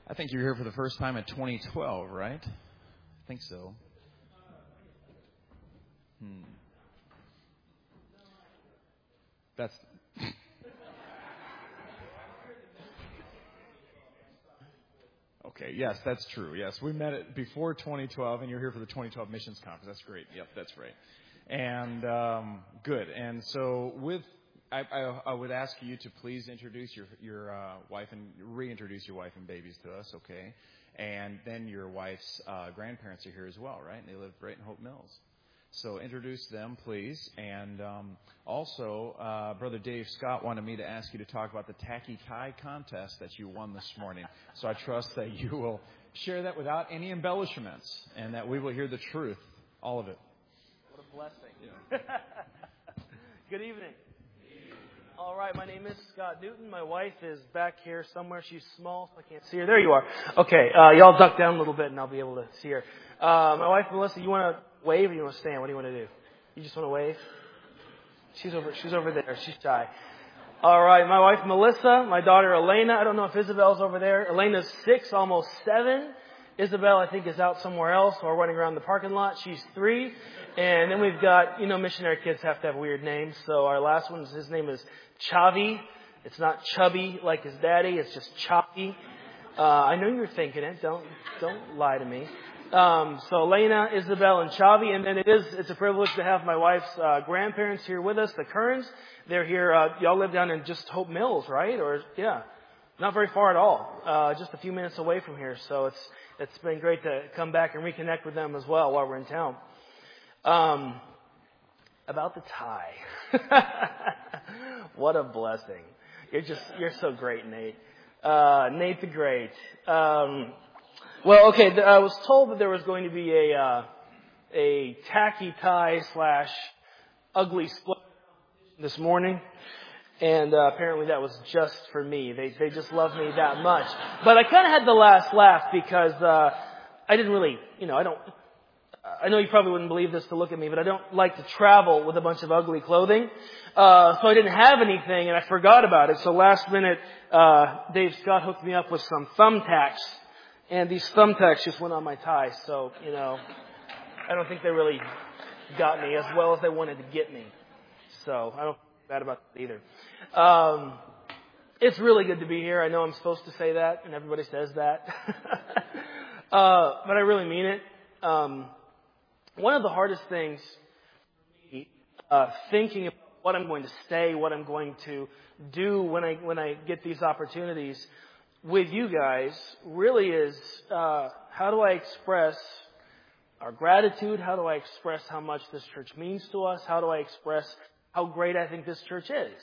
I think you're here for the first time in 2012, right? I think so. That's... Okay, yes, that's true. Yes, we met it before 2012, and you're here for the 2012 Missions Conference. That's great. Yep, that's right. And good. And so I would ask you to please introduce your wife and reintroduce your wife and babies to us, okay? And then your wife's grandparents are here as well, right? And they live right in Hope Mills. So introduce them, please. And also, Brother Dave Scott wanted me to ask you to talk about the Tacky Tie contest that you won this morning. So I trust that you will share that without any embellishments and that we will hear the truth, all of it. What a blessing. Yeah. Good evening. All right, my name is Scott Newton. My wife is back here somewhere. She's small, so I can't see her. There you are. Okay, y'all duck down a little bit and I'll be able to see her. My wife, Melissa, you want to wave or you want to stand? What do you want to do? You just want to wave? She's over there. She's shy. All right, my wife, Melissa. My daughter, Elena. I don't know if Isabel's over there. Elena's 6, almost 7. Isabel, I think, is out somewhere else or running around the parking lot. She's 3. And then we've got, missionary kids have to have weird names. So our last one, his name is Chavi. It's not chubby like his daddy. It's just Chavi. I know you're thinking it. Don't lie to me. So Elena, Isabel, and Chavi. And then it's a privilege to have my wife's grandparents here with us, the Kerns. They're here. Y'all live down in just Hope Mills, right? Or, yeah, not very far at all. Just a few minutes away from here. So it's been great to come back and reconnect with them as well while we're in town. About the tie. What a blessing. You're so great, Nate. Nate the Great. Well, okay, I was told that there was going to be a tacky tie / ugly split this morning. And apparently that was just for me. They just love me that much. But I kind of had the last laugh because I didn't really, I know you probably wouldn't believe this to look at me, but I don't like to travel with a bunch of ugly clothing. So I didn't have anything and I forgot about it. So last minute, Dave Scott hooked me up with some thumbtacks. And these thumbtacks just went on my tie. So, I don't think they really got me as well as they wanted to get me. So I don't feel bad about that either. It's really good to be here. I know I'm supposed to say that and everybody says that. But I really mean it. One of the hardest things for me, thinking about what I'm going to say, what I'm going to do when I get these opportunities with you guys, really is how do I express our gratitude? How do I express how much this church means to us? How do I express how great I think this church is?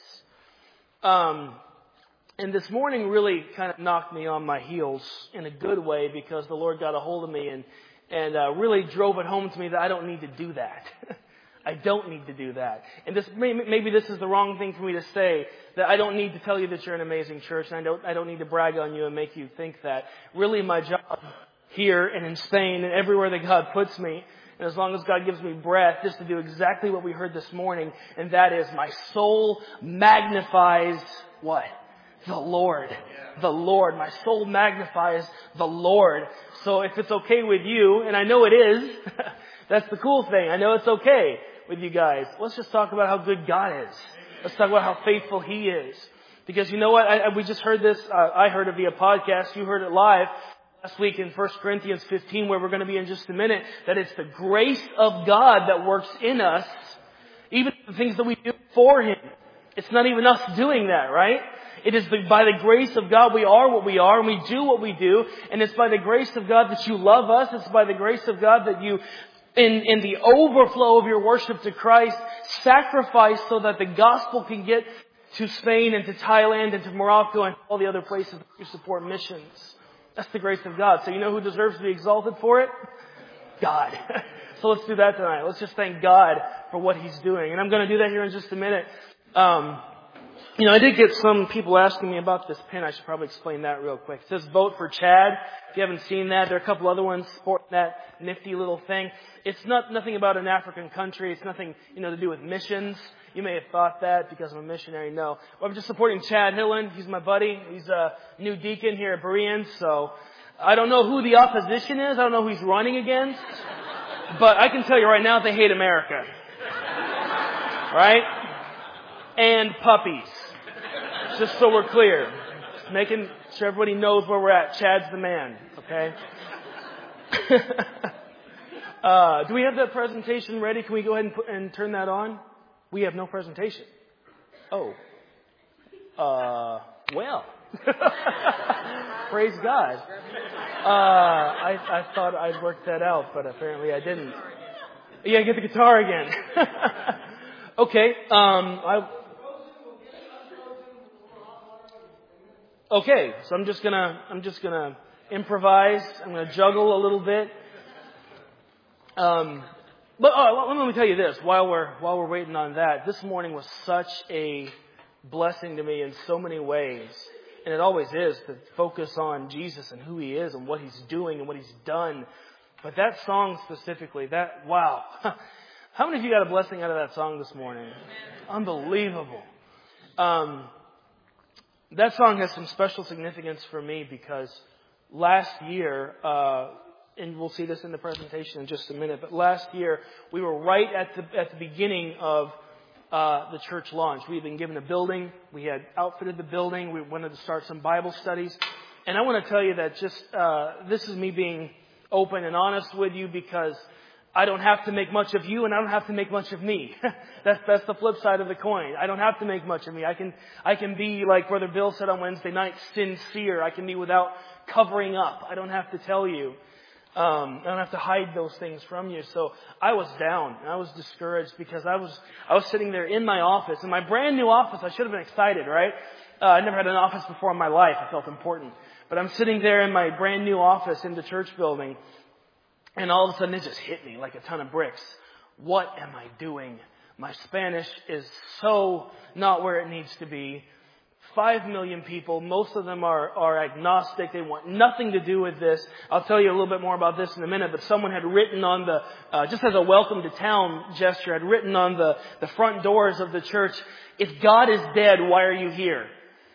And this morning really kind of knocked me on my heels in a good way because the Lord got a hold of me and really drove it home to me that I don't need to do that. I don't need to do that. And maybe this is the wrong thing for me to say, that I don't need to tell you that you're an amazing church, and I don't need to brag on you and make you think that. Really, my job here and in Spain and everywhere that God puts me, and as long as God gives me breath, is to do exactly what we heard this morning, and that is my soul magnifies what? The Lord. The Lord. My soul magnifies the Lord. So if it's okay with you, and I know it is, that's the cool thing. I know it's okay with you guys. Let's just talk about how good God is. Let's talk about how faithful He is. Because you know what? We just heard this. I heard it via podcast. You heard it live last week in 1 Corinthians 15, where we're going to be in just a minute, that it's the grace of God that works in us, even the things that we do for Him. It's not even us doing that, right? It is by the grace of God we are what we are and we do what we do. And it's by the grace of God that you love us. It's by the grace of God that you, in the overflow of your worship to Christ, sacrifice so that the gospel can get to Spain and to Thailand and to Morocco and all the other places that you support missions. That's the grace of God. So you know who deserves to be exalted for it? God. So let's do that tonight. Let's just thank God for what He's doing. And I'm going to do that here in just a minute. I did get some people asking me about this pin. I should probably explain that real quick. It says Vote for Chad. If you haven't seen that, there are a couple other ones sporting that nifty little thing. It's nothing about an African country. It's nothing, to do with missions. You may have thought that because I'm a missionary. No. Well, I'm just supporting Chad Hillen. He's my buddy. He's a new deacon here at Bereans. So I don't know who the opposition is. I don't know who he's running against. But I can tell you right now, they hate America. Right? And puppies. Just so we're clear. Just making sure everybody knows where we're at. Chad's the man. Okay? Do we have that presentation ready? Can we go ahead and turn that on? We have no presentation. Oh. Well. Praise God. I thought I'd worked that out, but apparently I didn't. Yeah, get the guitar again. Okay. Okay. So I'm just gonna improvise. I'm gonna juggle a little bit. But let me tell you this. While we're waiting on that, this morning was such a blessing to me in so many ways. And it always is, to focus on Jesus and who He is and what He's doing and what He's done. But that song specifically, wow. How many of you got a blessing out of that song this morning? Unbelievable. That song has some special significance for me because last year, and we'll see this in the presentation in just a minute, but last year we were right at the beginning of the church launch. We had been given a building. We had outfitted the building. We wanted to start some Bible studies. And I want to tell you that just this is me being open and honest with you because I don't have to make much of you and I don't have to make much of me. That's the flip side of the coin. I don't have to make much of me. I can be, like Brother Bill said on Wednesday night, sincere. I can be without covering up. I don't have to tell you. I don't have to hide those things from you. So I was down. I was discouraged because I was sitting there in my office, in my brand new office. I should have been excited, right? I never had an office before in my life. I felt important. But I'm sitting there in my brand new office in the church building, and all of a sudden it just hit me like a ton of bricks. What am I doing? My Spanish is so not where it needs to be. 5 million people. Most of them are agnostic. They want nothing to do with this. I'll tell you a little bit more about this in a minute, but someone had written on just as a welcome to town gesture, had written on the front doors of the church, "If God is dead, why are you here?"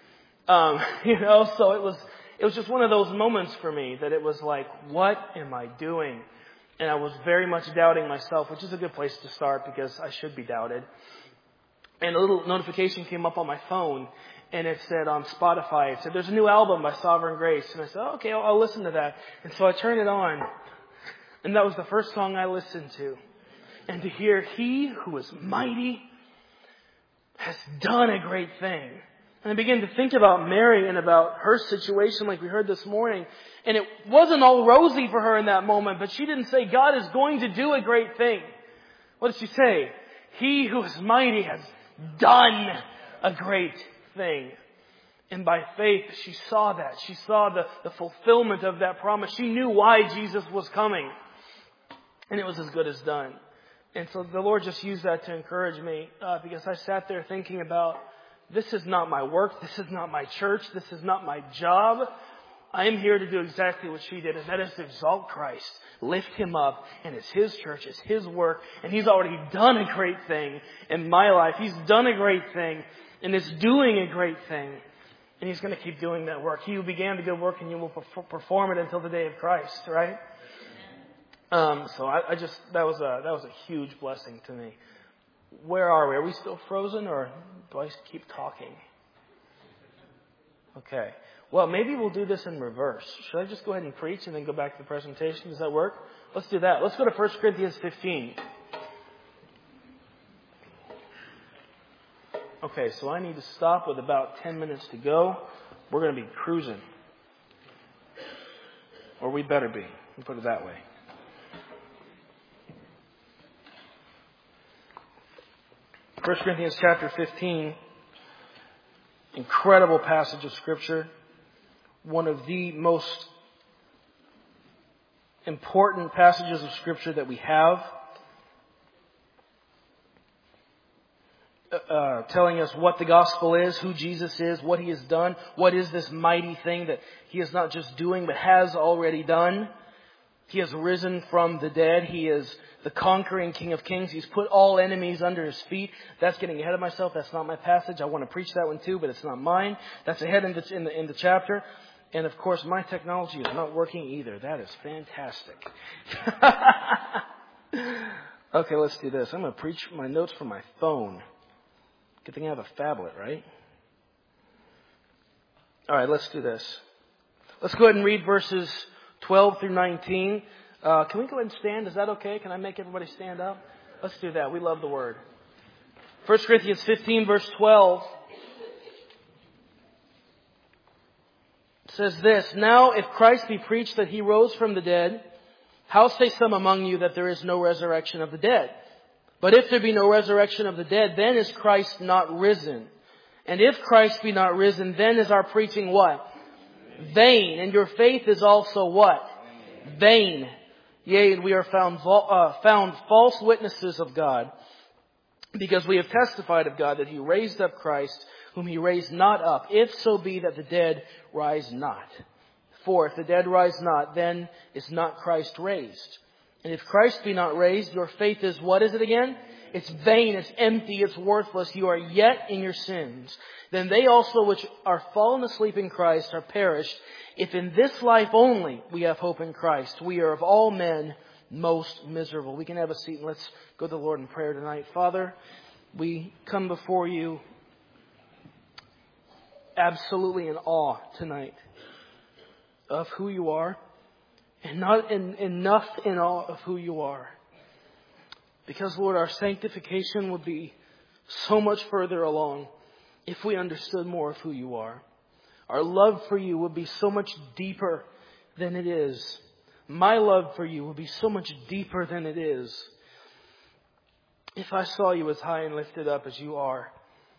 So it was just one of those moments for me that it was like, what am I doing? And I was very much doubting myself, which is a good place to start because I should be doubted. And a little notification came up on my phone, and it said on Spotify, it said, "There's a new album by Sovereign Grace." And I said, okay, I'll listen to that. And so I turned it on, and that was the first song I listened to. And to hear, "He who is mighty has done a great thing." And I began to think about Mary and about her situation like we heard this morning. And it wasn't all rosy for her in that moment, but she didn't say, "God is going to do a great thing." What did she say? "He who is mighty has done a great thing." And by faith, she saw that. She saw the fulfillment of that promise. She knew why Jesus was coming. And it was as good as done. And so the Lord just used that to encourage me because I sat there thinking about, this is not my work. This is not my church. This is not my job. I am here to do exactly what she did, and that is to exalt Christ, lift Him up, and it's His church, it's His work, and He's already done a great thing in my life. He's done a great thing, and is doing a great thing, and He's going to keep doing that work. He who began the good work in you will perform it until the day of Christ, right? So that was a huge blessing to me. Where are we? Are we still frozen, or do I keep talking? Okay. Well, maybe we'll do this in reverse. Should I just go ahead and preach and then go back to the presentation? Does that work? Let's do that. Let's go to 1 Corinthians 15. Okay, so I need to stop with about 10 minutes to go. We're going to be cruising. Or we better be. We'll put it that way. 1 Corinthians chapter 15. Incredible passage of Scripture. One of the most important passages of Scripture that we have. Telling us what the gospel is, who Jesus is, what He has done, what is this mighty thing that He is not just doing but has already done. He has risen from the dead. He is the conquering King of Kings. He's put all enemies under His feet. That's getting ahead of myself. That's not my passage. I want to preach that one too, but it's not mine. That's ahead in the chapter. And of course, my technology is not working either. That is fantastic. Okay, let's do this. I'm going to preach my notes from my phone. Good thing I have a phablet, right? All right, let's do this. Let's go ahead and read verses 12 through 19. Can we go ahead and stand? Is that okay? Can I make everybody stand up? Let's do that. We love the Word. 1 Corinthians 15, verse 12 says this, Now if Christ be preached that He rose from the dead, how say some among you that there is no resurrection of the dead? But if there be no resurrection of the dead, then is Christ not risen. And if Christ be not risen, then is our preaching what? Vain. And your faith is also what? Vain. Yea, and we are found false witnesses of God, because we have testified of God that He raised up Christ, whom He raised not up, if so be that the dead rise not. For if the dead rise not, then is not Christ raised. And if Christ be not raised, your faith is, what is it again? It's vain, it's empty, it's worthless. You are yet in your sins. Then they also which are fallen asleep in Christ are perished. If in this life only we have hope in Christ, we are of all men most miserable. We can have a seat and let's go to the Lord in prayer tonight. Father, we come before you absolutely in awe tonight of who you are, and not enough in awe of who you are. Because, Lord, our sanctification would be so much further along if we understood more of who you are. Our love for you would be so much deeper than it is. My love for you would be so much deeper than it is if I saw you as high and lifted up as you are.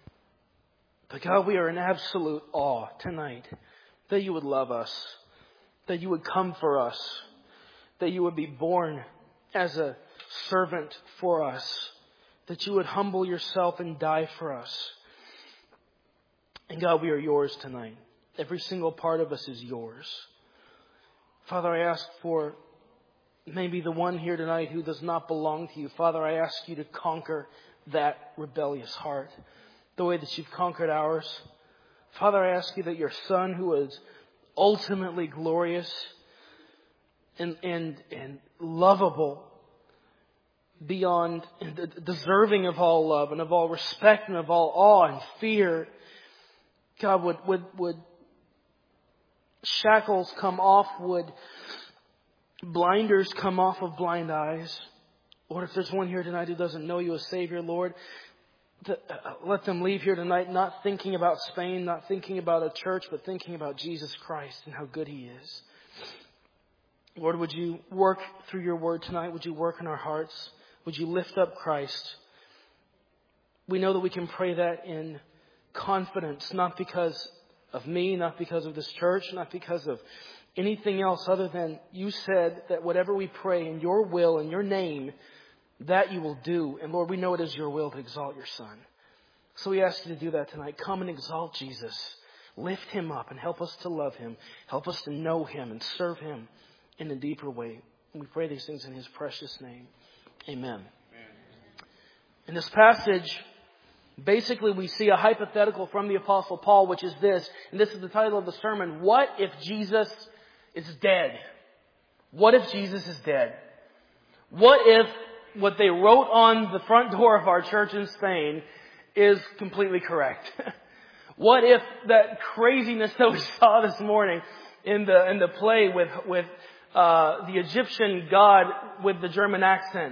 But God, we are in absolute awe tonight that you would love us, that you would come for us, that you would be born as a servant for us, that you would humble yourself and die for us. And God, we are yours tonight. Every single part of us is yours. Father, I ask for maybe the one here tonight who does not belong to you. Father, I ask you to conquer that rebellious heart the way that you've conquered ours. Father, I ask you that your Son, who is ultimately glorious and lovable, beyond deserving of all love and of all respect and of all awe and fear, God, would shackles come off, would blinders come off of blind eyes. Lord, if there's one here tonight who doesn't know you as Savior, Lord, let them leave here tonight not thinking about Spain, not thinking about a church, but thinking about Jesus Christ and how good He is. Lord, would you work through your word tonight? Would you work in our hearts? Would you lift up Christ? We know that we can pray that in confidence, not because of me, not because of this church, not because of anything else other than you said that whatever we pray in your will, in your name, that you will do. And Lord, we know it is your will to exalt your Son. So we ask you to do that tonight. Come and exalt Jesus. Lift Him up and help us to love Him. Help us to know Him and serve Him in a deeper way. And we pray these things in His precious name. Amen. In this passage, basically we see a hypothetical from the Apostle Paul, which is this, and this is the title of the sermon: What if Jesus is dead? What if Jesus is dead? What if what they wrote on the front door of our church in Spain is completely correct? What if that craziness that we saw this morning in the play with the Egyptian god with the German accent?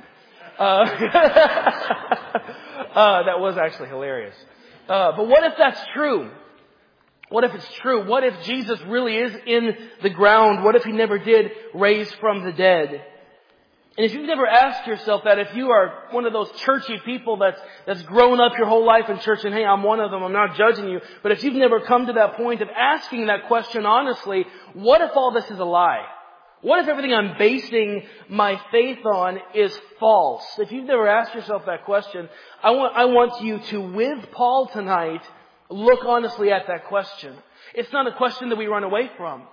That was actually hilarious. But what if that's true? What if it's true? What if Jesus really is in the ground? What if He never did raise from the dead? And if you've never asked yourself that, if you are one of those churchy people that's grown up your whole life in church, and hey, I'm one of them, I'm not judging you, but if you've never come to that point of asking that question honestly, what if all this is a lie? What if everything I'm basing my faith on is false? If you've never asked yourself that question, I want you to, with Paul tonight, look honestly at that question. It's not a question that we run away from.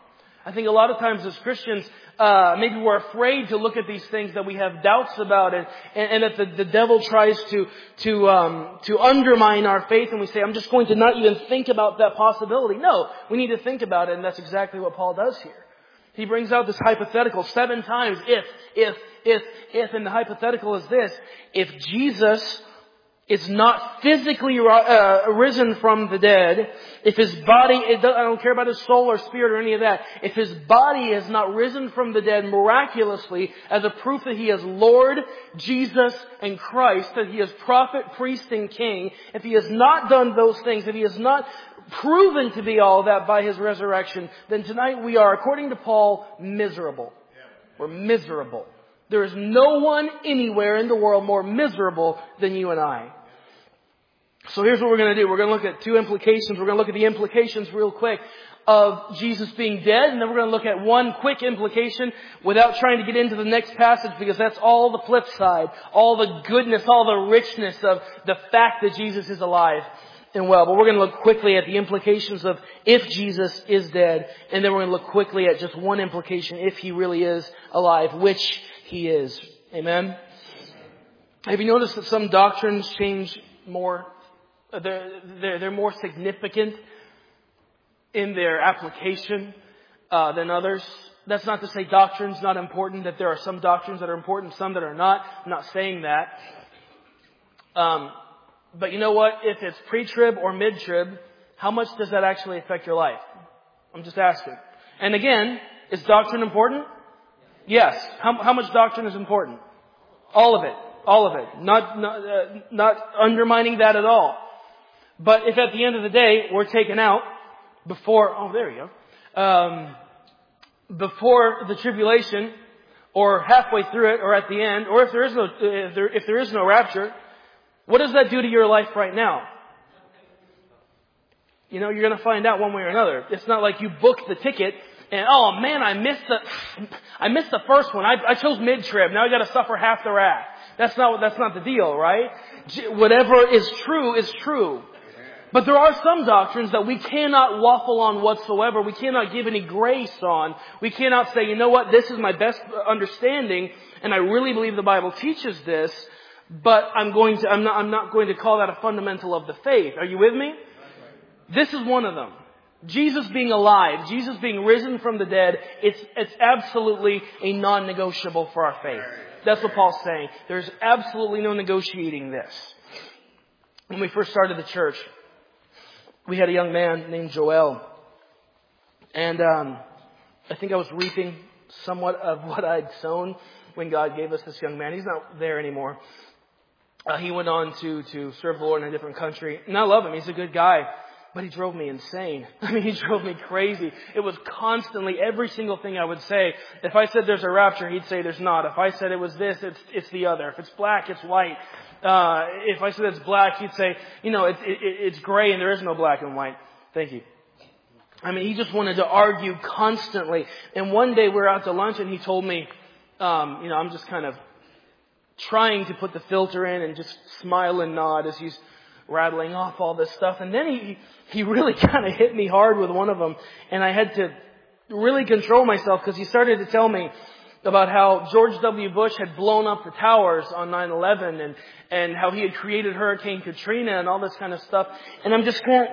I think a lot of times as Christians, maybe we're afraid to look at these things that we have doubts about, and that the devil tries to undermine our faith, and we say, I'm just going to not even think about that possibility. No, we need to think about it, and that's exactly what Paul does here. He brings out this hypothetical 7 times, if, and the hypothetical is this: if Jesus is not physically risen from the dead, if His body, I don't care about His soul or spirit or any of that, if His body is not risen from the dead miraculously as a proof that He is Lord, Jesus, and Christ, that He is prophet, priest, and king, if He has not done those things, if He has not proven to be all that by His resurrection, then tonight we are, according to Paul, miserable. We're miserable. There is no one anywhere in the world more miserable than you and I. So here's what we're going to do. We're going to look at 2 implications. We're going to look at the implications real quick of Jesus being dead, and then we're going to look at one quick implication without trying to get into the next passage, because that's all the flip side, all the goodness, all the richness of the fact that Jesus is alive and well. But we're going to look quickly at the implications of if Jesus is dead, and then we're going to look quickly at just one implication if He really is alive, which He is. Amen? Have you noticed that some doctrines change more? They're more significant in their application than others. That's not to say doctrine's not important, that there are some doctrines that are important, some that are not. I'm not saying that. But you know what? If it's pre-trib or mid-trib, how much does that actually affect your life? I'm just asking. And again, is doctrine important? Yes. How much doctrine is important? All of it. All of it. Not undermining that at all. But if at the end of the day we're taken out before, before the tribulation, or halfway through it, or at the end, or if there is no rapture, what does that do to your life right now? You know, you're going to find out one way or another. It's not like you booked the ticket and, oh man, I missed the first one. I chose mid-trib. Now I got to suffer half the wrath. That's not the deal, right? Whatever is true is true. But there are some doctrines that we cannot waffle on whatsoever. We cannot give any grace on. We cannot say, you know what, this is my best understanding, and I really believe the Bible teaches this, but I'm not going to call that a fundamental of the faith. Are you with me? This is one of them. Jesus being alive, Jesus being risen from the dead, it's absolutely a non-negotiable for our faith. That's what Paul's saying. There's absolutely no negotiating this. When we first started the church, we had a young man named Joel. And I think I was reaping somewhat of what I'd sown when God gave us this young man. He's not there anymore. He went on to serve the Lord in a different country. And I love him. He's a good guy. But he drove me insane. I mean, he drove me crazy. It was constantly every single thing I would say. If I said there's a rapture, he'd say there's not. If I said it was this, it's the other. If it's black, it's white. If I said it's black, he'd say, you know, it's gray and there is no black and white. Thank you. I mean, he just wanted to argue constantly. And one day we were out to lunch and he told me, I'm just kind of trying to put the filter in and just smile and nod as he's rattling off all this stuff. And then he really kind of hit me hard with one of them. And I had to really control myself because he started to tell me about how George W. Bush had blown up the towers on 9/11 and how he had created Hurricane Katrina and all this kind of stuff. And I'm just going,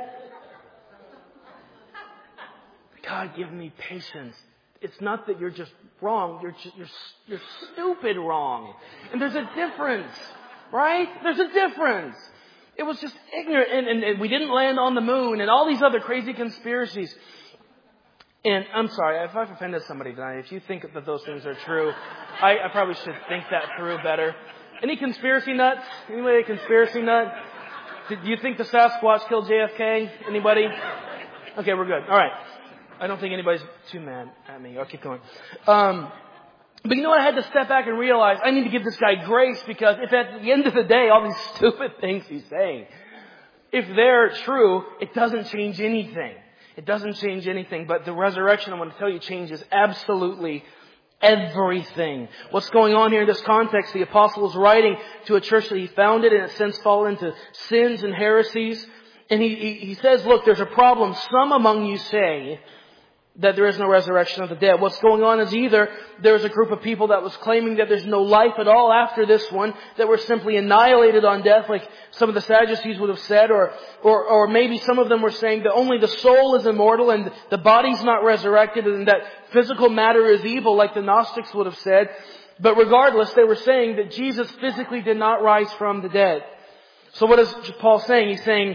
God, give me patience. It's not that you're just wrong. You're stupid wrong. And there's a difference, right? There's a difference. It was just ignorant. And we didn't land on the moon and all these other crazy conspiracies. And I'm sorry, if I've offended somebody tonight, if you think that those things are true, I probably should think that through better. Any conspiracy nuts? Anybody a conspiracy nut? Do you think the Sasquatch killed JFK? Anybody? Okay, we're good. All right. I don't think anybody's too mad at me. I'll keep going. But you know what? I had to step back and realize I need to give this guy grace, because if at the end of the day, all these stupid things he's saying, if they're true, it doesn't change anything. It doesn't change anything. But the resurrection, I'm going to tell you, changes absolutely everything. What's going on here in this context? The apostle is writing to a church that he founded and has since fallen into sins and heresies. And he says, look, there's a problem. Some among you say that there is no resurrection of the dead. What's going on is either there's a group of people that was claiming that there's no life at all after this one, that were simply annihilated on death, like some of the Sadducees would have said, or maybe some of them were saying that only the soul is immortal and the body's not resurrected, and that physical matter is evil, like the Gnostics would have said. But regardless, they were saying that Jesus physically did not rise from the dead. So what is Paul saying? He's saying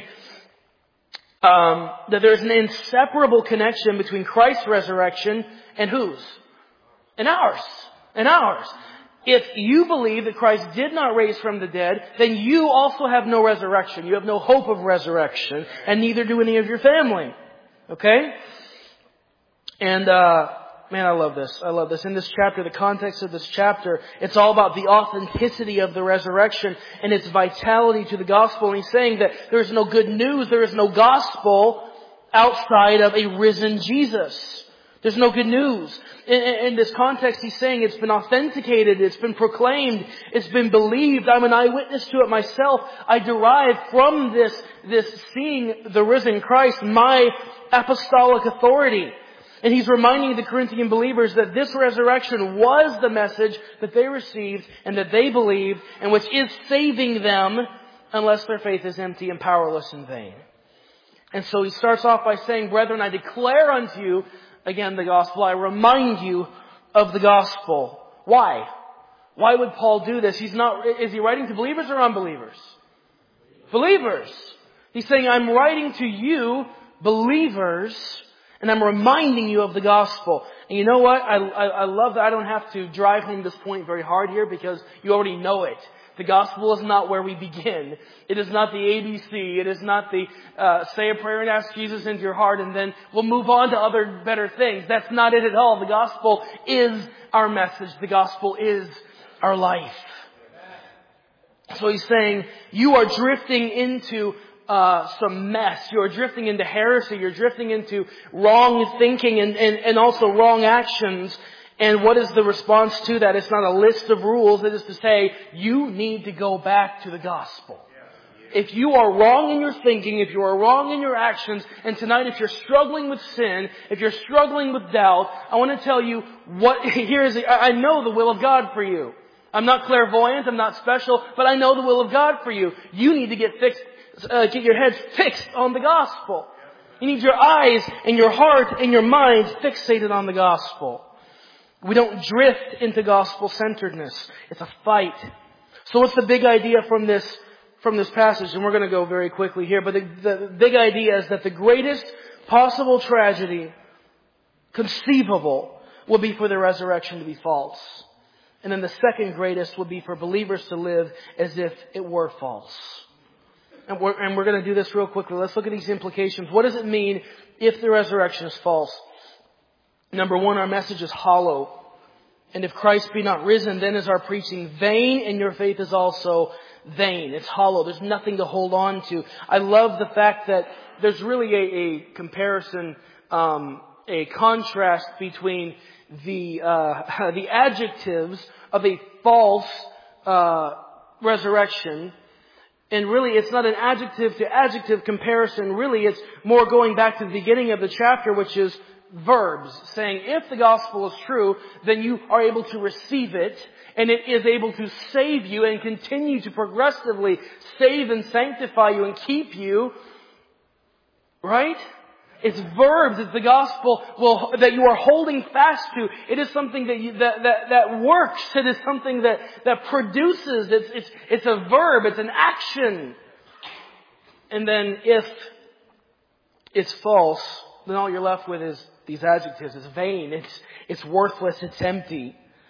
that there's an inseparable connection between Christ's resurrection and whose? And ours. And ours. If you believe that Christ did not raise from the dead, then you also have no resurrection. You have no hope of resurrection, and neither do any of your family. Okay? And man, I love this. I love this. In this chapter, the context of this chapter, it's all about the authenticity of the resurrection and its vitality to the gospel. And he's saying that there is no good news, there is no gospel outside of a risen Jesus. There's no good news. In this context, he's saying it's been authenticated, it's been proclaimed, it's been believed. I'm an eyewitness to it myself. I derive from this seeing the risen Christ my apostolic authority. And he's reminding the Corinthian believers that this resurrection was the message that they received and that they believed, and which is saving them unless their faith is empty and powerless and vain. And so he starts off by saying, "Brethren, I declare unto you," again, the gospel. "I remind you of the gospel." Why? Why would Paul do this? Is he writing to believers or unbelievers? Believers. He's saying, I'm writing to you, believers, and I'm reminding you of the gospel. And you know what? I love that I don't have to drive home this point very hard here, because you already know it. The gospel is not where we begin. It is not the ABC. It is not the say a prayer and ask Jesus into your heart and then we'll move on to other better things. That's not it at all. The gospel is our message. The gospel is our life. So he's saying, you are drifting into some mess. You're drifting into heresy. You're drifting into wrong thinking and also wrong actions. And what is the response to that? It's not a list of rules. It is to say, you need to go back to the gospel. If you are wrong in your thinking, if you are wrong in your actions, and tonight if you're struggling with sin, if you're struggling with doubt, I want to tell you I know the will of God for you. I'm not clairvoyant, I'm not special, but I know the will of God for you. You need to get your head fixed on the gospel. You need your eyes and your heart and your mind fixated on the gospel. We don't drift into gospel-centeredness. It's a fight. So what's the big idea from this passage? And we're going to go very quickly here. But the big idea is that the greatest possible tragedy conceivable will be for the resurrection to be false. And then the second greatest would be for believers to live as if it were false. And we're going to do this real quickly. Let's look at these implications. What does it mean if the resurrection is false? Number one, our message is hollow. And if Christ be not risen, then is our preaching vain, and your faith is also vain. It's hollow. There's nothing to hold on to. I love the fact that there's really a comparison, a contrast between the adjectives of a false resurrection. And really, it's not an adjective to adjective comparison. Really, it's more going back to the beginning of the chapter, which is verbs, saying if the gospel is true, then you are able to receive it, and it is able to save you and continue to progressively save and sanctify you and keep you. Right? It's verbs. It's the gospel that you are holding fast to. It is something that works. It is something that produces. It's a verb. It's an action. And then if it's false, then all you're left with is these adjectives. It's vain. It's worthless. It's empty.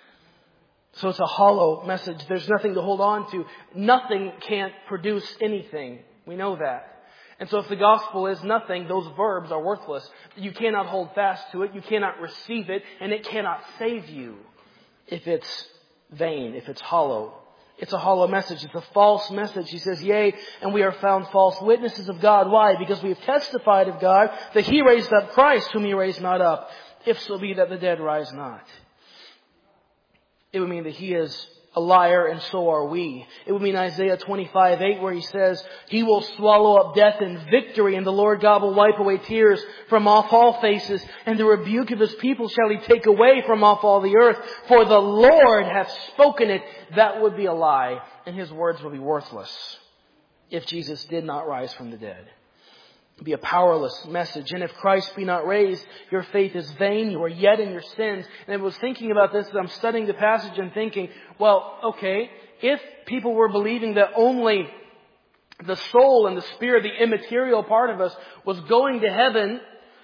So it's a hollow message. There's nothing to hold on to. Nothing can't produce anything. We know that. And so if the gospel is nothing, those verbs are worthless. You cannot hold fast to it. You cannot receive it. And it cannot save you if it's vain, if it's hollow. It's a hollow message. It's a false message. He says, yea, and we are found false witnesses of God. Why? Because we have testified of God that He raised up Christ, whom He raised not up, if so be that the dead rise not. It would mean that He is a liar, and so are we. It would mean Isaiah 25:8, where he says, He will swallow up death in victory, and the Lord God will wipe away tears from off all faces, and the rebuke of His people shall He take away from off all the earth. For the Lord hath spoken it. That would be a lie, and His words would be worthless if Jesus did not rise from the dead. It would be a powerless message. And if Christ be not raised, your faith is vain. You are yet in your sins. And I was thinking about this as I'm studying the passage and thinking, well, okay, if people were believing that only the soul and the spirit, the immaterial part of us, was going to heaven,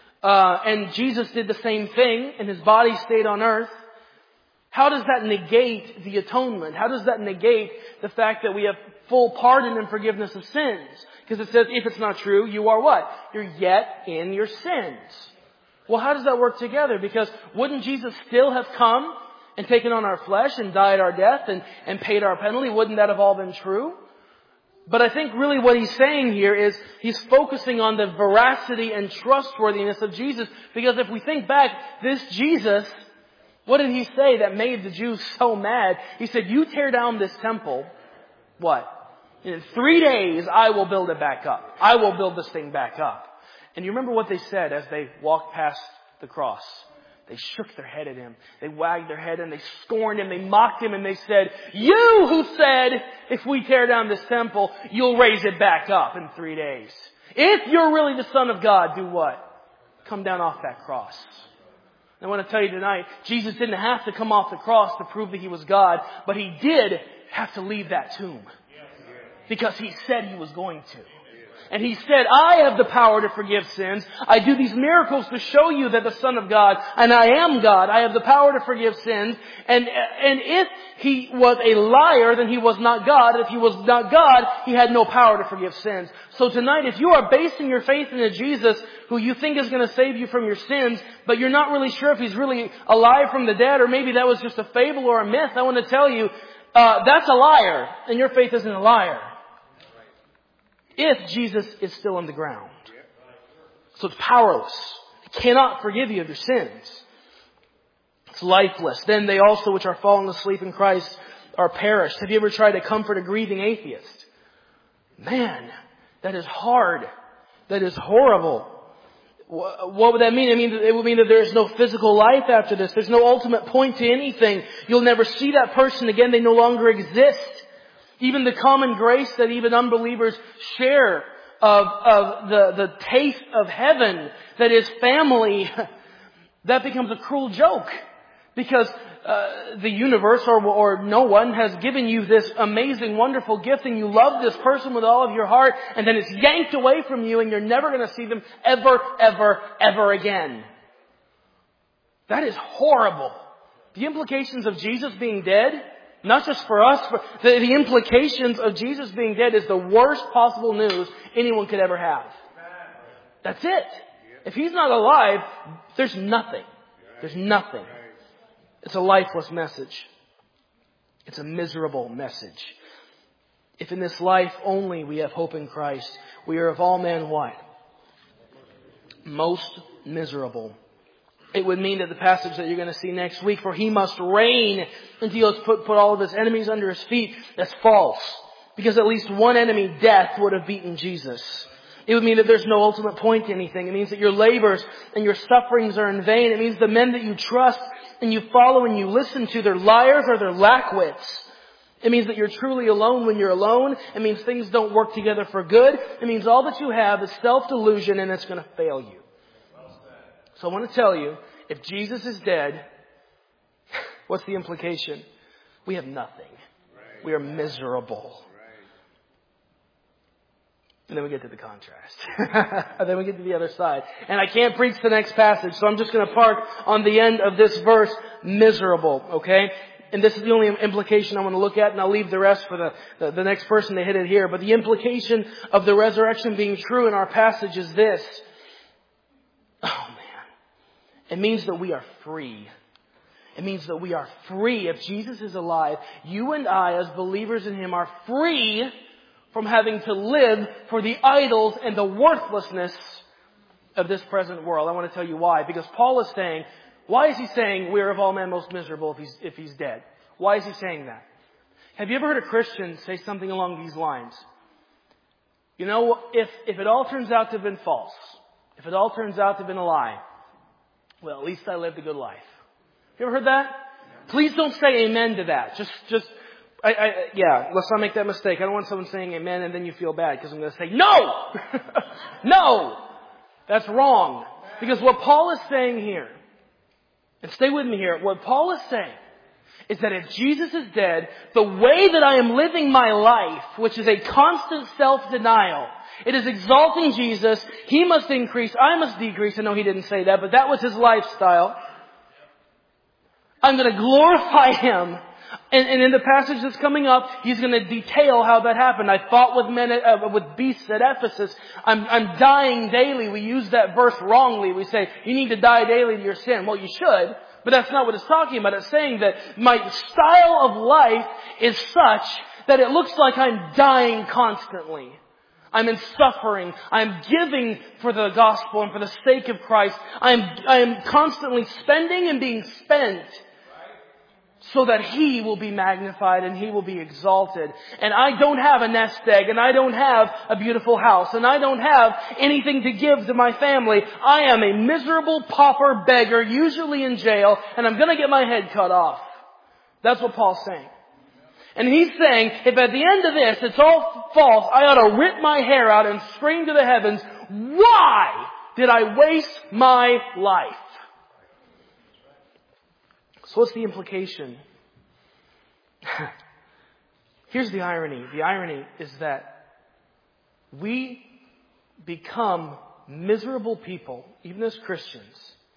and Jesus did the same thing, and His body stayed on earth, how does that negate the atonement? How does that negate the fact that we have full pardon and forgiveness of sins? Because it says, if it's not true, you are what? You're yet in your sins. Well, how does that work together? Because wouldn't Jesus still have come and taken on our flesh and died our death and paid our penalty? Wouldn't that have all been true? But I think really what he's saying here is he's focusing on the veracity and trustworthiness of Jesus. Because if we think back, this Jesus, what did He say that made the Jews so mad? He said, you tear down this temple, what? In 3 days, I will build it back up. I will build this thing back up. And you remember what they said as they walked past the cross? They shook their head at Him. They wagged their head and they scorned Him. They mocked Him and they said, you who said, if we tear down this temple, you'll raise it back up in 3 days. If you're really the Son of God, do what? Come down off that cross. I want to tell you tonight, Jesus didn't have to come off the cross to prove that He was God, but He did have to leave that tomb. Because He said He was going to. And He said, I have the power to forgive sins. I do these miracles to show you that the Son of God, and I am God. I have the power to forgive sins. And if He was a liar, then He was not God. If He was not God, He had no power to forgive sins. So tonight, if you are basing your faith in a Jesus who you think is going to save you from your sins, but you're not really sure if He's really alive from the dead, or maybe that was just a fable or a myth, I want to tell you, that's a liar, and your faith isn't a liar. If Jesus is still on the ground. So it's powerless. It cannot forgive you of your sins. It's lifeless. Then they also which are fallen asleep in Christ are perished. Have you ever tried to comfort a grieving atheist? Man, that is hard. That is horrible. What would that mean? It would mean that there is no physical life after this. There's no ultimate point to anything. You'll never see that person again. They no longer exist. Even the common grace that even unbelievers share of the taste of heaven, that is family, that becomes a cruel joke. Because the universe or no one has given you this amazing, wonderful gift, and you love this person with all of your heart, and then it's yanked away from you and you're never going to see them ever, ever, ever again. That is horrible. The implications of Jesus being dead, not just for us, but the implications of Jesus being dead is the worst possible news anyone could ever have. That's it. If He's not alive, there's nothing. There's nothing. It's a lifeless message. It's a miserable message. If in this life only we have hope in Christ, we are of all men what? Most miserable. It would mean that the passage that you're going to see next week, for He must reign until He has put all of His enemies under His feet, that's false. Because at least one enemy, death, would have beaten Jesus. It would mean that there's no ultimate point to anything. It means that your labors and your sufferings are in vain. It means the men that you trust and you follow and you listen to, they're liars or they're lackwits. It means that you're truly alone when you're alone. It means things don't work together for good. It means all that you have is self-delusion and it's going to fail you. So I want to tell you, if Jesus is dead, what's the implication? We have nothing. We are miserable. And then we get to the contrast. And then we get to the other side. And I can't preach the next passage, so I'm just going to park on the end of this verse, miserable, okay? And this is the only implication I want to look at, and I'll leave the rest for the next person to hit it here. But the implication of the resurrection being true in our passage is this. Oh, man. It means that we are free. It means that we are free. If Jesus is alive, you and I, as believers in Him, are free from having to live for the idols and the worthlessness of this present world. I want to tell you why. Because Paul is saying, why is he saying we are of all men most miserable if he's dead? Why is he saying that? Have you ever heard a Christian say something along these lines? You know, if it all turns out to have been false, if it all turns out to have been a lie, well, at least I lived a good life. Have you ever heard that? Please don't say amen to that. Let's not make that mistake. I don't want someone saying amen and then you feel bad because I'm going to say, no! No! That's wrong. Because what Paul is saying here, and stay with me here, what Paul is saying is that if Jesus is dead, the way that I am living my life, which is a constant self-denial, it is exalting Jesus. He must increase, I must decrease. I know he didn't say that, but that was his lifestyle. I'm going to glorify him. And in the passage that's coming up, he's going to detail how that happened. I fought with beasts at Ephesus. I'm dying daily. We use that verse wrongly. We say, you need to die daily to your sin. Well, you should, but that's not what it's talking about. It's saying that my style of life is such that it looks like I'm dying constantly. I'm in suffering. I'm giving for the gospel and for the sake of Christ. I am constantly spending and being spent so that He will be magnified and He will be exalted. And I don't have a nest egg, and I don't have a beautiful house, and I don't have anything to give to my family. I am a miserable pauper beggar, usually in jail, and I'm going to get my head cut off. That's what Paul's saying. And he's saying, if at the end of this it's all false, I ought to rip my hair out and scream to the heavens, why did I waste my life? So what's the implication? Here's the irony. The irony is that we become miserable people, even as Christians,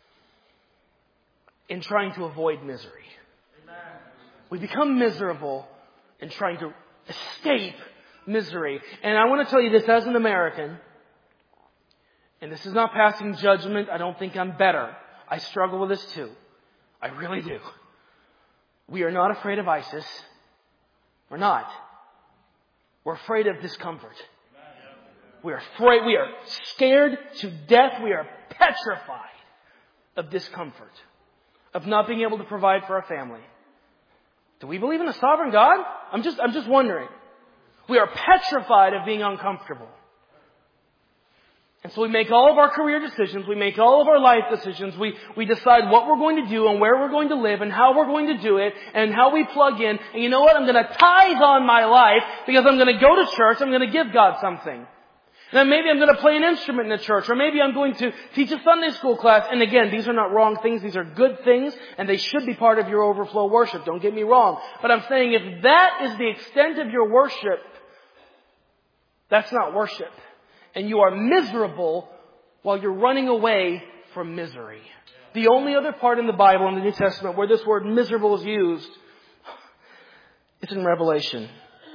in trying to avoid misery. We become miserable in trying to escape misery. And I want to tell you this as an American, and this is not passing judgment. I don't think I'm better. I struggle with this too. I really do. We are not afraid of ISIS. We're not. We're afraid of discomfort. We are afraid. We are scared to death. We are petrified of discomfort, of not being able to provide for our family. Do we believe in a sovereign God? I'm just wondering. We are petrified of being uncomfortable. And so we make all of our career decisions, we make all of our life decisions, we decide what we're going to do and where we're going to live and how we're going to do it and how we plug in. And you know what? I'm going to tithe on my life because I'm going to go to church, I'm going to give God something. And then maybe I'm going to play an instrument in the church, or maybe I'm going to teach a Sunday school class. And again, these are not wrong things, these are good things, and they should be part of your overflow worship. Don't get me wrong. But I'm saying if that is the extent of your worship, that's not worship. And you are miserable while you're running away from misery. The only other part in the Bible, in the New Testament, where this word miserable is used, is in Revelation.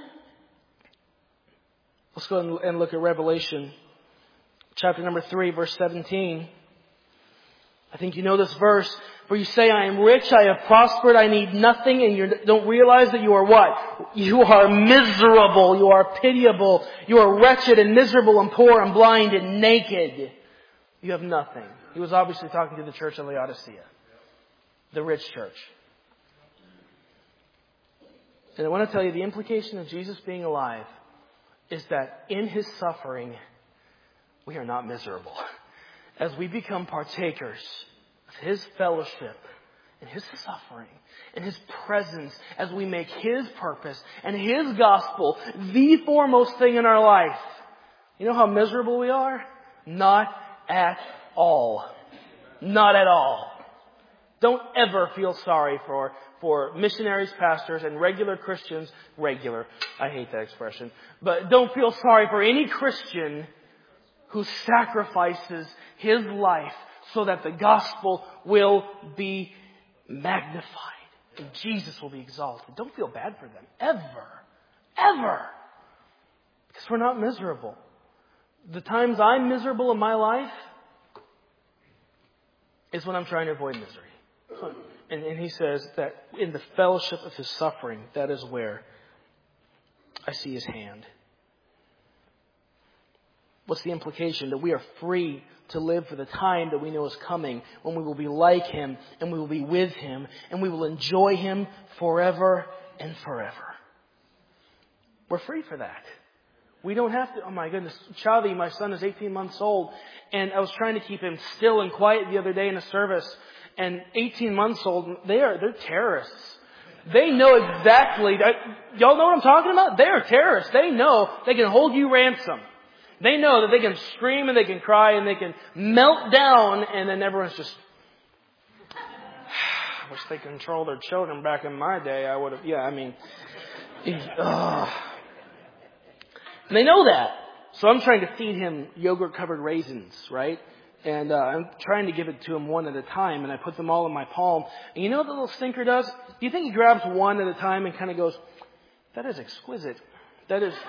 Let's go and look at Revelation, chapter number 3, verse 17. I think you know this verse. For you say, I am rich, I have prospered, I need nothing, and you don't realize that you are what? You are miserable, you are pitiable, you are wretched and miserable and poor and blind and naked. You have nothing. He was obviously talking to the church of Laodicea, the rich church. And I want to tell you, the implication of Jesus being alive is that in His suffering, we are not miserable. As we become partakers of His fellowship and His suffering and His presence, as we make His purpose and His gospel the foremost thing in our life, you know how miserable we are? Not at all. Not at all. Don't ever feel sorry for missionaries, pastors, and regular Christians. Regular. I hate that expression. But don't feel sorry for any Christian who sacrifices his life so that the gospel will be magnified and Jesus will be exalted. Don't feel bad for them. Ever. Ever. Because we're not miserable. The times I'm miserable in my life is when I'm trying to avoid misery. And he says that in the fellowship of His suffering, that is where I see His hand. What's the implication? That we are free to live for the time that we know is coming, when we will be like Him and we will be with Him and we will enjoy Him forever and forever. We're free for that. We don't have to, oh my goodness, Chavi, my son, is 18 months old, and I was trying to keep him still and quiet the other day in a service, and 18 months old, they're terrorists. They know exactly, y'all know what I'm talking about? They're terrorists. They know they can hold you ransom. They know that they can scream and they can cry and they can melt down, and then everyone's just, I wish they controlled their children back in my day. I would have, and they know that. So I'm trying to feed him yogurt-covered raisins, right? And I'm trying to give it to him one at a time, and I put them all in my palm. And you know what the little stinker does? Do you think he grabs one at a time and kind of goes, that is exquisite. That is,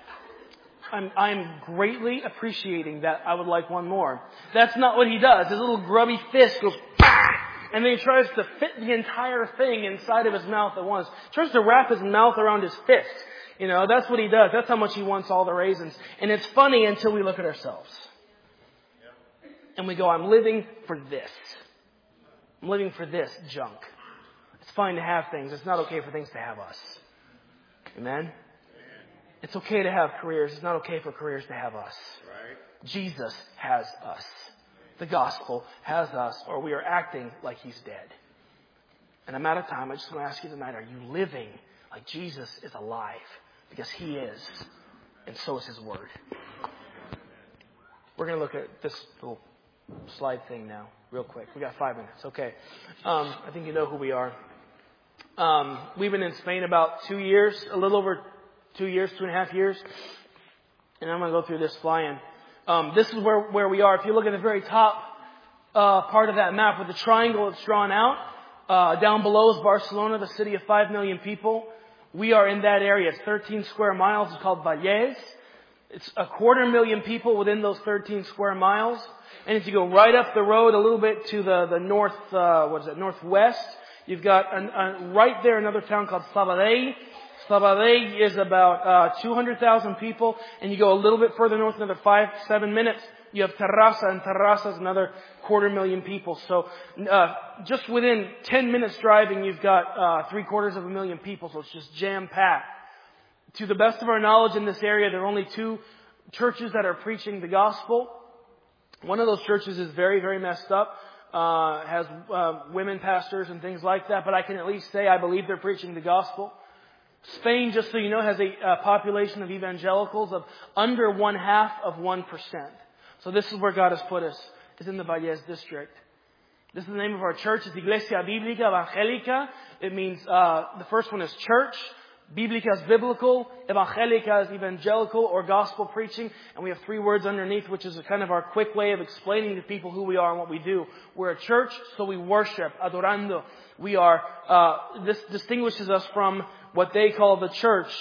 I'm greatly appreciating that. I would like one more. That's not what he does. His little grubby fist goes, and then he tries to fit the entire thing inside of his mouth at once. Tries to wrap his mouth around his fist. That's what he does. That's how much he wants all the raisins. And it's funny until we look at ourselves. And we go, I'm living for this. I'm living for this junk. It's fine to have things. It's not okay for things to have us. Amen? It's okay to have careers. It's not okay for careers to have us. Jesus has us. The gospel has us, or we are acting like He's dead. And I'm out of time. I just want to ask you tonight, are you living like Jesus is alive? Because He is. And so is His Word. We're going to look at this little slide thing now, real quick. We got 5 minutes. Okay. I think you know who we are. We've been in Spain about 2 years, a little over 2 years, 2.5 years. And I'm going to go through this flying. This is where we are. If you look at the very top part of that map with the triangle that's drawn out, down below is Barcelona, the city of 5 million people. We are in that area. It's 13 square miles. It's called Valles. It's 250,000 people within those 13 square miles. And if you go right up the road a little bit to the north, northwest, you've got right there another town called Sabadell. Sabadell is about 200,000 people. And you go a little bit further north, another 5-7 minutes, you have Terrassa, and Terrassa is another 250,000 people. So just within 10 minutes driving, you've got 750,000 people. So it's just jam-packed. To the best of our knowledge in this area, there are only 2 churches that are preaching the gospel. One of those churches is very, very messed up, has women pastors and things like that, but I can at least say I believe they're preaching the gospel. Spain, just so you know, has a population of evangelicals of under 0.5%. So this is where God has put us, is in the Valles district. This is the name of our church. It's Iglesia Bíblica Evangélica. It means, the first one is church. Bíblica is biblical. Evangélica is evangelical or gospel preaching. And we have 3 words underneath, which is a kind of our quick way of explaining to people who we are and what we do. We're a church, so we worship, adorando. We are, this distinguishes us from what they call the church.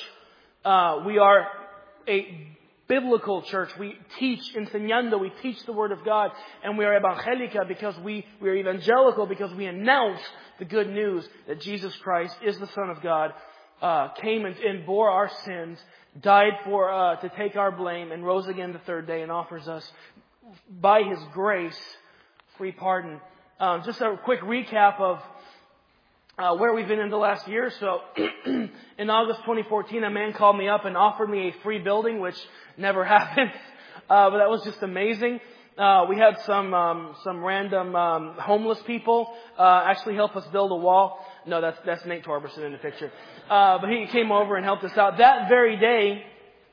We are a biblical church. We teach, enseñando, we teach the Word of God. And we are evangélica because we are evangelical because we announce the good news that Jesus Christ is the Son of God. Came and bore our sins, died to take our blame, and rose again the 3rd day and offers us, by His grace, free pardon. Just a quick recap of where we've been in the last year. So, in August 2014, a man called me up and offered me a free building, which never happened, but that was just amazing. We had some random homeless people actually help us build a wall. No, that's Nate Torberson in the picture. But he came over and helped us out. That very day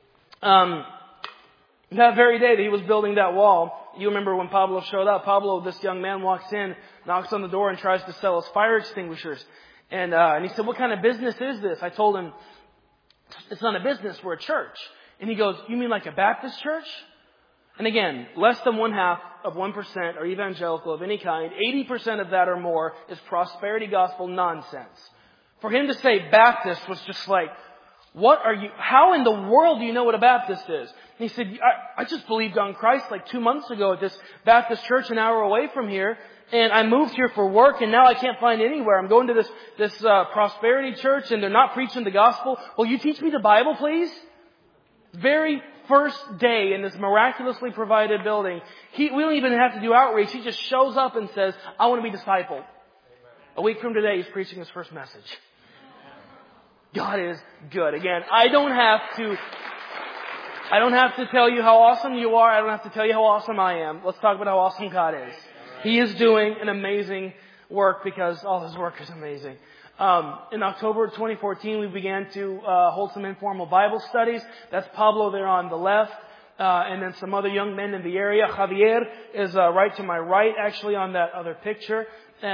that he was building that wall, you remember when Pablo showed up. Pablo, this young man, walks in, knocks on the door, and tries to sell us fire extinguishers. And he said, "What kind of business is this?" I told him, "It's not a business, we're a church." And he goes, "You mean like a Baptist church?" And again, less than 0.5% are evangelical of any kind. 80% of that or more is prosperity gospel nonsense. For him to say Baptist was just like, how in the world do you know what a Baptist is? And he said, I just believed on Christ like 2 months ago at this Baptist church an hour away from here. And I moved here for work and now I can't find anywhere. I'm going to this prosperity church and they're not preaching the gospel. Will you teach me the Bible, please? Very first day in this miraculously provided building, we don't even have to do outreach. He just shows up and says, "I want to be discipled." Amen. A week from today, he's preaching his first message. God is good. Again, I don't have to tell you how awesome you are. I don't have to tell you how awesome I am. Let's talk about how awesome God is. He is doing an amazing work because all His work is amazing. In October of 2014, we began to hold some informal Bible studies. That's Pablo there on the left. And then some other young men in the area. Javier is right to my right, actually, on that other picture.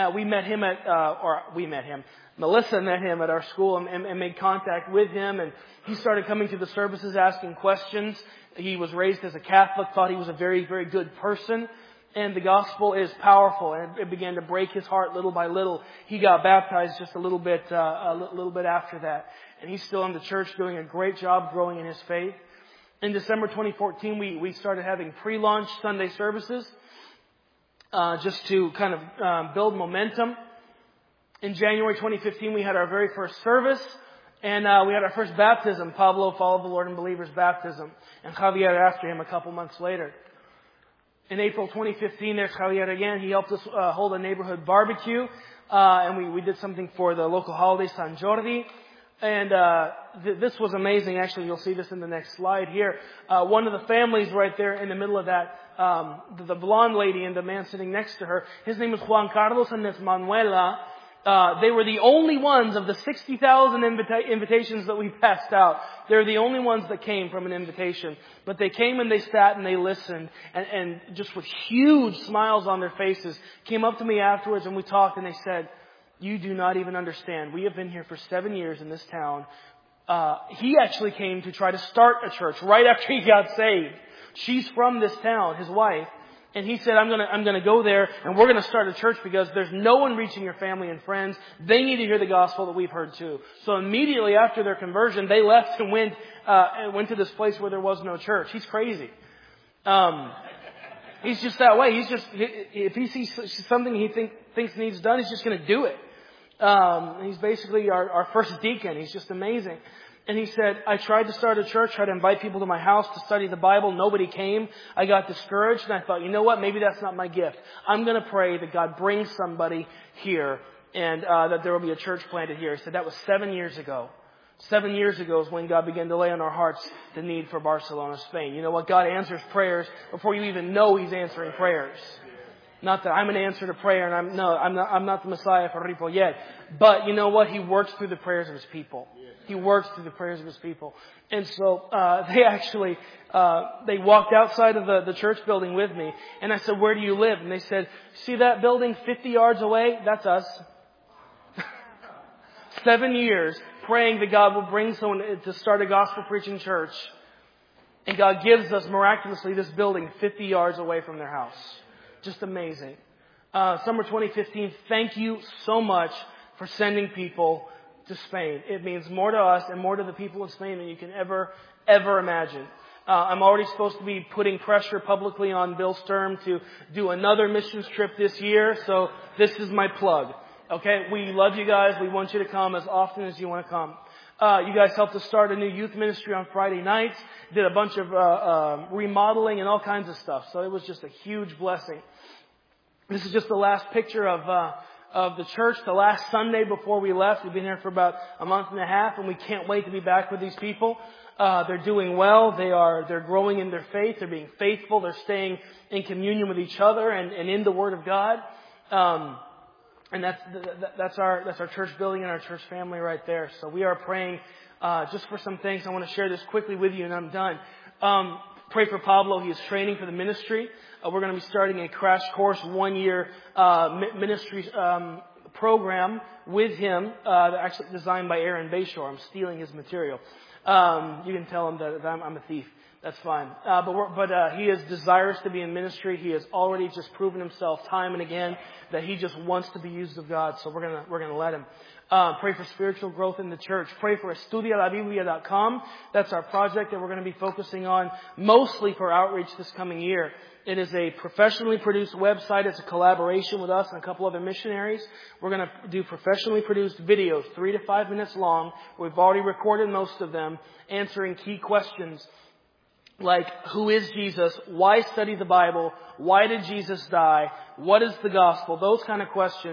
Melissa met him at our school and made contact with him. And he started coming to the services asking questions. He was raised as a Catholic, thought he was a very, very good person. And the gospel is powerful, and it began to break his heart little by little. He got baptized just a little bit after that. And he's still in the church doing a great job growing in his faith. In December 2014, we started having pre-launch Sunday services, just to kind of build momentum. In January 2015, we had our very first service, and we had our first baptism. Pablo followed the Lord in Believers baptism, and Javier after him a couple months later. In April 2015, there's Javier again. He helped us hold a neighborhood barbecue, and we did something for the local holiday, San Jordi. And this was amazing. Actually, you'll see this in the next slide here. One of the families right there in the middle of that, the blonde lady and the man sitting next to her, his name is Juan Carlos and Miss Manuela. They were the only ones of the 60,000 invitations that we passed out. They're the only ones that came from an invitation. But they came and they sat and they listened, and just with huge smiles on their faces, came up to me afterwards and we talked, and they said, "You do not even understand. We have been here for 7 years in this town." He actually came to try to start a church right after he got saved. She's from this town, his wife. And he said, I'm gonna go there and we're gonna start a church because there's no one reaching your family and friends. They need to hear the gospel that we've heard too. So immediately after their conversion, they left and went to this place where there was no church. He's crazy. He's just that way. If he sees something he thinks needs done, he's just gonna do it. He's basically our first deacon. He's just amazing. And he said, I tried to start a church, tried to invite people to my house to study the Bible. Nobody came. I got discouraged, and I thought, you know what? Maybe that's not my gift. I'm going to pray that God brings somebody here and that there will be a church planted here. He said that was 7 years ago. 7 years ago is when God began to lay on our hearts the need for Barcelona, Spain. You know what? God answers prayers before you even know He's answering prayers. Not that I'm an answer to prayer, and I'm not the Messiah for Ripollet. But you know what? He works through the prayers of His people. He works through the prayers of His people. And so they walked outside of the church building with me. And I said, where do you live? And they said, see that building 50 yards away? That's us. 7 years praying that God will bring someone to start a gospel preaching church. And God gives us miraculously this building 50 yards away from their house. Just amazing. Summer 2015, thank you so much for sending people to Spain. It means more to us and more to the people of Spain than you can ever imagine. I'm already supposed to be putting pressure publicly on Bill Sturm to do another missions trip this year, so this is my plug. Okay, we love you guys. We want you to come as often as you want to come. You guys helped us start a new youth ministry on Friday nights, did a bunch of remodeling and all kinds of stuff, so it was just a huge blessing. This is just the last picture of the church, the last Sunday before we left. We've been here for about a month and a half, and we can't wait to be back with these people. They're doing well. They're growing in their faith. They're being faithful. They're staying in communion with each other and in the Word of God. And that's our church building and our church family right there. So we are praying just for some things. I want to share this quickly with you, and I'm done. Pray for Pablo. He is training for the ministry. We're going to be starting a crash course 1-year ministry program with him, actually designed by Aaron Bayshore. I'm stealing his material. You can tell him that I'm a thief. That's fine. But he is desirous to be in ministry. He has already just proven himself time and again that he just wants to be used of God. So we're gonna let him. Pray for spiritual growth in the church. Pray for estudialabiblia.com. That's our project that we're going to be focusing on mostly for outreach this coming year. It is a professionally produced website. It's a collaboration with us and a couple other missionaries. We're going to do professionally produced videos, 3 to 5 minutes long. We've already recorded most of them, answering key questions like, who is Jesus? Why study the Bible? Why did Jesus die? What is the gospel? Those kind of questions.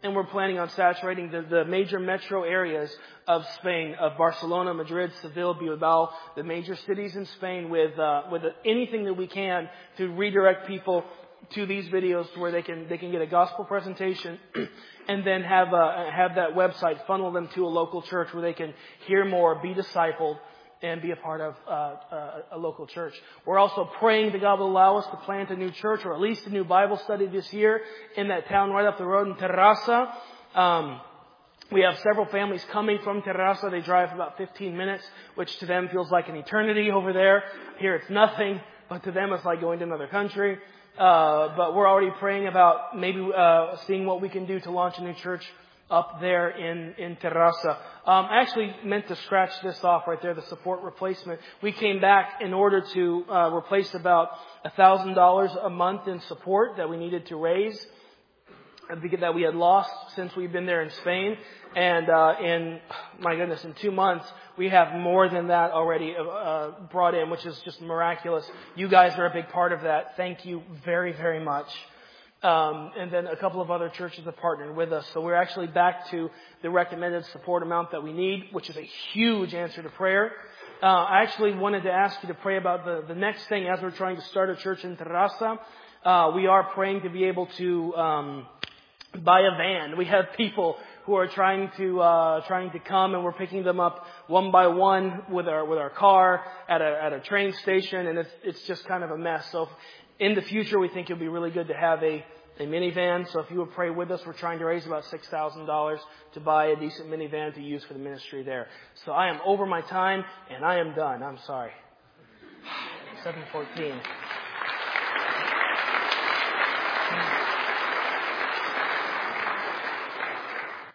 And we're planning on saturating the major metro areas of Spain, of Barcelona, Madrid, Seville, Bilbao, the major cities in Spain with anything that we can to redirect people to these videos to where they can get a gospel presentation and then have that website funnel them to a local church where they can hear more, be discipled, and be a part of a local church. We're also praying that God will allow us to plant a new church or at least a new Bible study this year in that town right up the road in Terrassa. We have several families coming from Terrassa. They drive about 15 minutes, which to them feels like an eternity over there. Here it's nothing, but to them it's like going to another country. But we're already praying about maybe seeing what we can do to launch a new church up there in Terrassa. I actually meant to scratch this off right there, the support replacement. We came back in order to replace about $1,000 a month in support that we needed to raise, that we had lost since we've been there in Spain. And in 2 months, we have more than that already brought in, which is just miraculous. You guys are a big part of that. Thank you very, very much. And then a couple of other churches have partnered with us. So we're actually back to the recommended support amount that we need, which is a huge answer to prayer. I actually wanted to ask you to pray about the next thing as we're trying to start a church in Terrassa. We are praying to be able to buy a van. We have people who are trying to come, and we're picking them up one by one with our car at a train station, and it's just kind of a mess. So in the future, we think it would be really good to have a minivan. So if you would pray with us, we're trying to raise about $6,000 to buy a decent minivan to use for the ministry there. So I am over my time, and I am done. I'm sorry. 7:14.